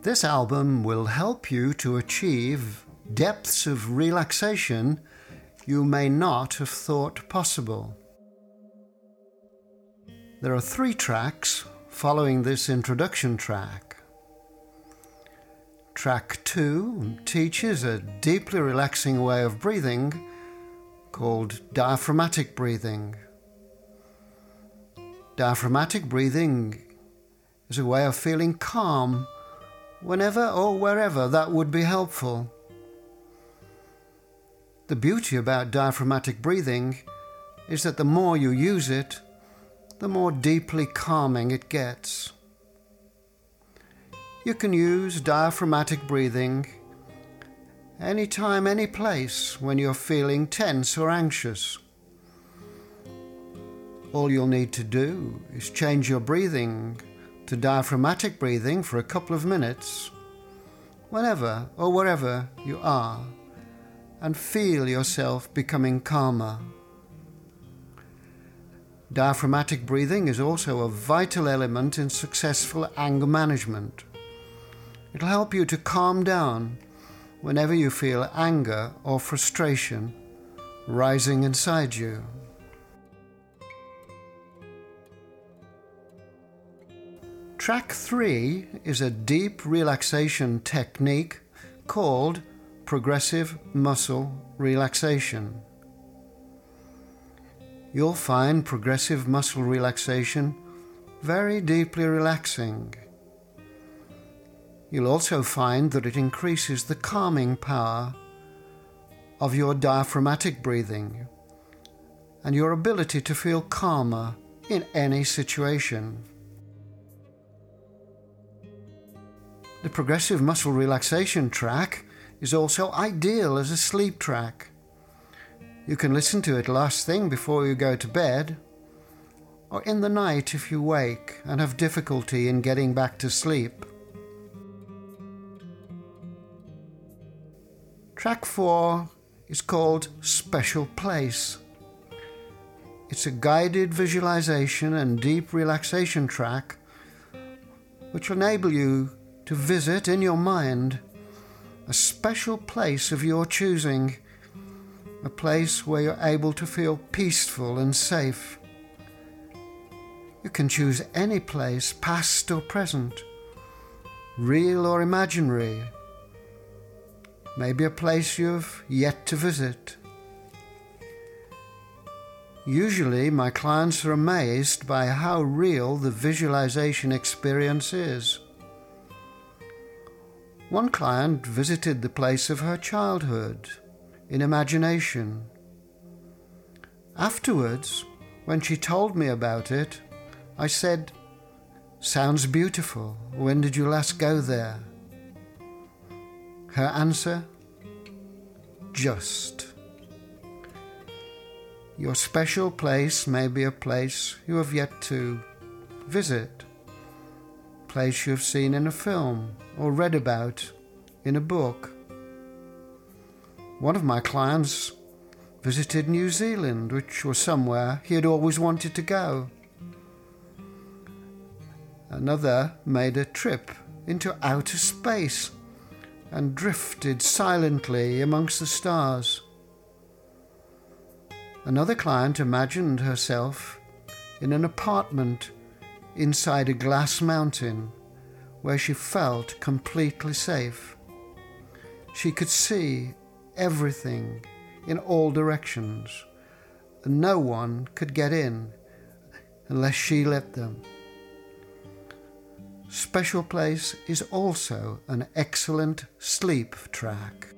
This album will help you to achieve depths of relaxation you may not have thought possible. There are 3 tracks following this introduction track. Track 2 teaches a deeply relaxing way of breathing called diaphragmatic breathing. Diaphragmatic breathing is a way of feeling calm whenever or wherever that would be helpful. The beauty about diaphragmatic breathing is that the more you use it, the more deeply calming it gets. You can use diaphragmatic breathing anytime, any place when you're feeling tense or anxious. All you'll need to do is change your breathing to diaphragmatic breathing for a couple of minutes, whenever or wherever you are, and feel yourself becoming calmer. Diaphragmatic breathing is also a vital element in successful anger management. It'll help you to calm down whenever you feel anger or frustration rising inside you. Track 3 is a deep relaxation technique called progressive muscle relaxation. You'll find progressive muscle relaxation very deeply relaxing. You'll also find that it increases the calming power of your diaphragmatic breathing and your ability to feel calmer in any situation. The progressive muscle relaxation track is also ideal as a sleep track. You can listen to it last thing before you go to bed, or in the night if you wake and have difficulty in getting back to sleep. Track 4 is called Special Place. It's a guided visualization and deep relaxation track which will enable you to visit in your mind a special place of your choosing, a place where you're able to feel peaceful and safe. You can choose any place, past or present, real or imaginary, maybe a place you've yet to visit. Usually my clients are amazed by how real the visualization experience is. One client visited the place of her childhood in imagination. Afterwards, when she told me about it, I said, "Sounds beautiful. When did you last go there?" Her answer, "Just." Your special place may be a place you have yet to visit, a place you have seen in a film or read about in a book. One of my clients visited New Zealand, which was somewhere he had always wanted to go. Another made a trip into outer space and drifted silently amongst the stars. Another client imagined herself in an apartment inside a glass mountain where she felt completely safe. She could see everything in all directions, and no one could get in unless she let them. Special Place is also an excellent sleep track.